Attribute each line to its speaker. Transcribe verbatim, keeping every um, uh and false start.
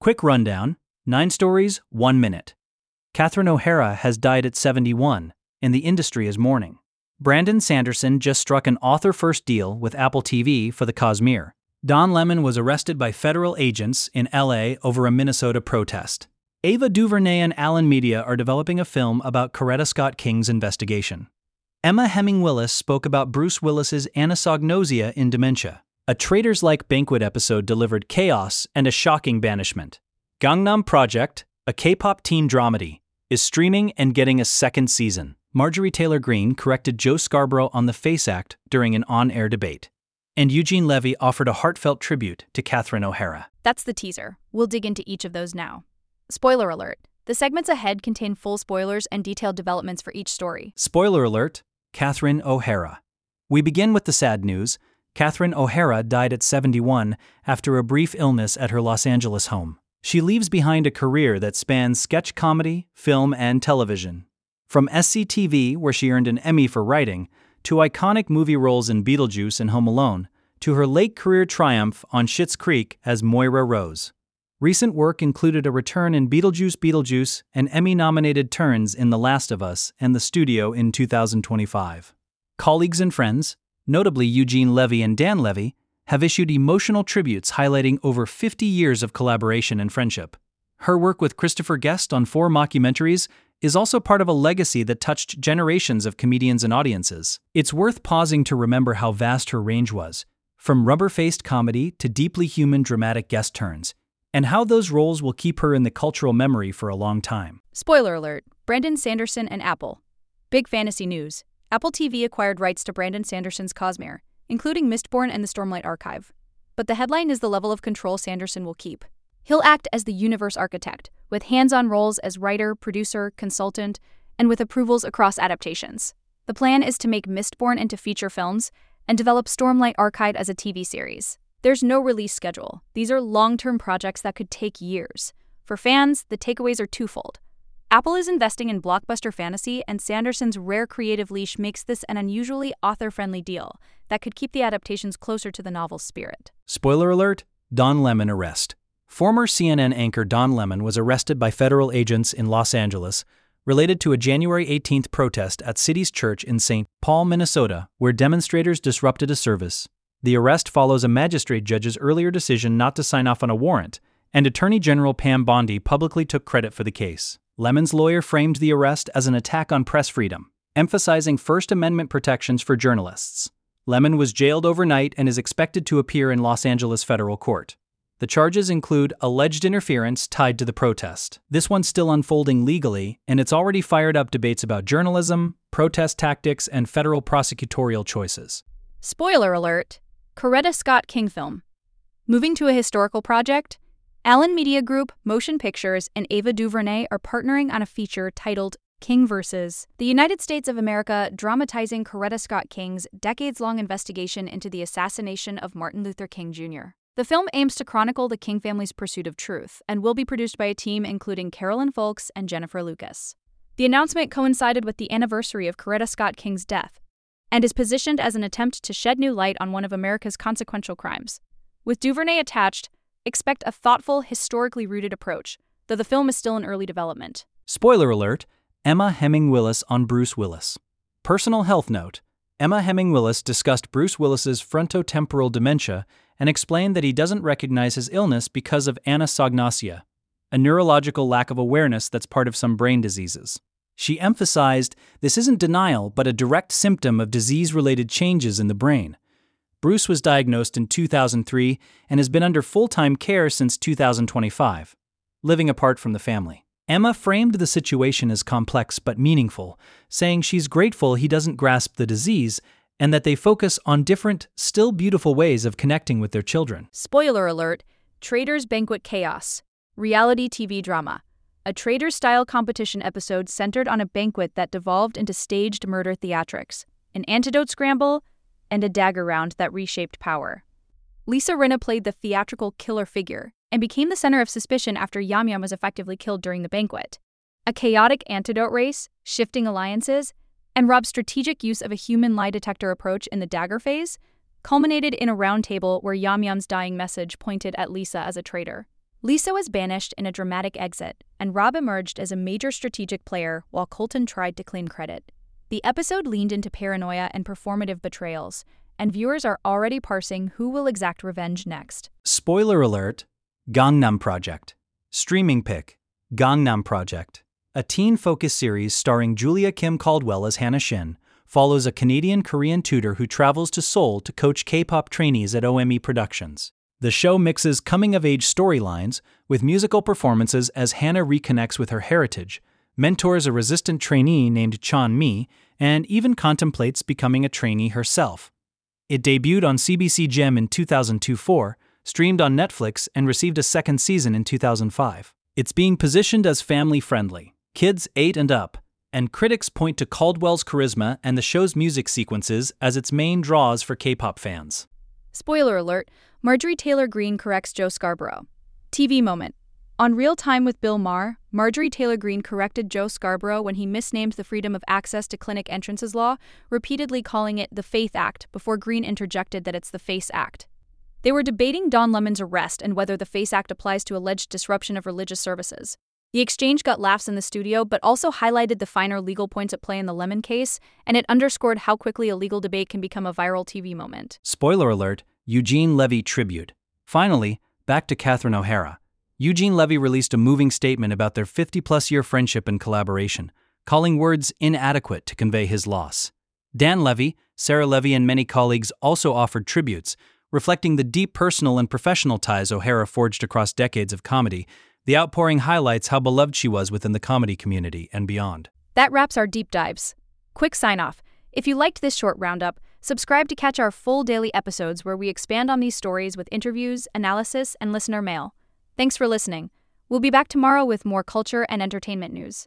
Speaker 1: Quick rundown, nine stories, one minute. Catherine O'Hara has died at seventy-one, and the industry is mourning. Brandon Sanderson just struck an author-first deal with Apple T V for The Cosmere. Don Lemon was arrested by federal agents in L A over a Minnesota protest. Ava DuVernay and Allen Media are developing a film about Coretta Scott King's investigation. Emma Hemming Willis spoke about Bruce Willis's anosognosia in dementia. A Traitors-like banquet episode delivered chaos and a shocking banishment. Gangnam Project, a K-pop teen dramedy, is streaming and getting a second season. Marjorie Taylor Greene corrected Joe Scarborough on the FACE Act during an on-air debate. And Eugene Levy offered a heartfelt tribute to Catherine O'Hara.
Speaker 2: That's the teaser. We'll dig into each of those now. Spoiler alert. The segments ahead contain full spoilers and detailed developments for each story.
Speaker 1: Spoiler alert, Catherine O'Hara. We begin with the sad news. Catherine O'Hara died at seventy-one after a brief illness at her Los Angeles home. She leaves behind a career that spans sketch comedy, film, and television. From S C T V, where she earned an Emmy for writing, to iconic movie roles in Beetlejuice and Home Alone, to her late career triumph on Schitt's Creek as Moira Rose. Recent work included a return in Beetlejuice Beetlejuice and Emmy-nominated turns in The Last of Us and The Studio in two thousand twenty-five. Colleagues and friends, notably Eugene Levy and Dan Levy, have issued emotional tributes highlighting over fifty years of collaboration and friendship. Her work with Christopher Guest on four mockumentaries is also part of a legacy that touched generations of comedians and audiences. It's worth pausing to remember how vast her range was, from rubber-faced comedy to deeply human dramatic guest turns, and how those roles will keep her in the cultural memory for a long time.
Speaker 2: Spoiler alert, Brandon Sanderson and Apple. Big fantasy news. Apple T V acquired rights to Brandon Sanderson's Cosmere, including Mistborn and the Stormlight Archive. But the headline is the level of control Sanderson will keep. He'll act as the universe architect, with hands-on roles as writer, producer, consultant, and with approvals across adaptations. The plan is to make Mistborn into feature films and develop Stormlight Archive as a T V series. There's no release schedule. These are long-term projects that could take years. For fans, the takeaways are twofold. Apple is investing in blockbuster fantasy, and Sanderson's rare creative leash makes this an unusually author-friendly deal that could keep the adaptations closer to the novel's spirit.
Speaker 1: Spoiler alert, Don Lemon arrest. Former C N N anchor Don Lemon was arrested by federal agents in Los Angeles related to a January eighteenth protest at City's Church in Saint Paul, Minnesota, where demonstrators disrupted a service. The arrest follows a magistrate judge's earlier decision not to sign off on a warrant, and Attorney General Pam Bondi publicly took credit for the case. Lemon's lawyer framed the arrest as an attack on press freedom, emphasizing First Amendment protections for journalists. Lemon was jailed overnight and is expected to appear in Los Angeles federal court. The charges include alleged interference tied to the protest. This one's still unfolding legally, and it's already fired up debates about journalism, protest tactics, and federal prosecutorial choices.
Speaker 2: Spoiler alert, Coretta Scott King film. Moving to a historical project, Allen Media Group, Motion Pictures, and Ava DuVernay are partnering on a feature titled King versus. The United States of America, dramatizing Coretta Scott King's decades-long investigation into the assassination of Martin Luther King Junior The film aims to chronicle the King family's pursuit of truth and will be produced by a team including Carolyn Folks and Jennifer Lucas. The announcement coincided with the anniversary of Coretta Scott King's death and is positioned as an attempt to shed new light on one of America's consequential crimes. With DuVernay attached, expect a thoughtful, historically rooted approach, though the film is still in early development.
Speaker 1: Spoiler alert, Emma Hemming Willis on Bruce Willis. Personal health note, Emma Hemming Willis discussed Bruce Willis's frontotemporal dementia and explained that he doesn't recognize his illness because of anosognosia, a neurological lack of awareness that's part of some brain diseases. She emphasized this isn't denial, but a direct symptom of disease-related changes in the brain. Bruce was diagnosed in two thousand three and has been under full-time care since two thousand twenty-five, living apart from the family. Emma framed the situation as complex but meaningful, saying she's grateful he doesn't grasp the disease and that they focus on different, still beautiful ways of connecting with their children.
Speaker 2: Spoiler alert, Traitors Banquet Chaos, reality T V drama. A Traitors-style competition episode centered on a banquet that devolved into staged murder theatrics, an antidote scramble, and a dagger round that reshaped power. Lisa Rinna played the theatrical killer figure and became the center of suspicion after Yam Yam was effectively killed during the banquet. A chaotic antidote race, shifting alliances, and Rob's strategic use of a human lie detector approach in the dagger phase culminated in a round table where Yam Yam's dying message pointed at Lisa as a traitor. Lisa was banished in a dramatic exit, and Rob emerged as a major strategic player while Colton tried to claim credit. The episode leaned into paranoia and performative betrayals, and viewers are already parsing who will exact revenge next.
Speaker 1: Spoiler alert, Gangnam Project. Streaming pick, Gangnam Project. A teen-focused series starring Julia Kim Caldwell as Hannah Shin follows a Canadian-Korean tutor who travels to Seoul to coach K-pop trainees at O M E Productions. The show mixes coming-of-age storylines with musical performances as Hannah reconnects with her heritage, mentors a resistant trainee named Chan Mi, and even contemplates becoming a trainee herself. It debuted on C B C Gem in two thousand four, streamed on Netflix, and received a second season in two thousand five. It's being positioned as family-friendly, kids eight and up, and critics point to Caldwell's charisma and the show's music sequences as its main draws for K-pop fans.
Speaker 2: Spoiler alert, Marjorie Taylor Greene corrects Joe Scarborough. T V moment. On Real Time with Bill Maher, Marjorie Taylor Greene corrected Joe Scarborough when he misnamed the Freedom of Access to Clinic Entrances Law, repeatedly calling it the Faith Act before Greene interjected that it's the FACE Act. They were debating Don Lemon's arrest and whether the FACE Act applies to alleged disruption of religious services. The exchange got laughs in the studio, but also highlighted the finer legal points at play in the Lemon case, and it underscored how quickly a legal debate can become a viral T V moment.
Speaker 1: Spoiler alert, Eugene Levy tribute. Finally, back to Catherine O'Hara. Eugene Levy released a moving statement about their fifty-plus year friendship and collaboration, calling words inadequate to convey his loss. Dan Levy, Sarah Levy, and many colleagues also offered tributes, reflecting the deep personal and professional ties O'Hara forged across decades of comedy. The outpouring highlights how beloved she was within the comedy community and beyond.
Speaker 2: That wraps our deep dives. Quick sign-off. If you liked this short roundup, subscribe to catch our full daily episodes where we expand on these stories with interviews, analysis, and listener mail. Thanks for listening. We'll be back tomorrow with more culture and entertainment news.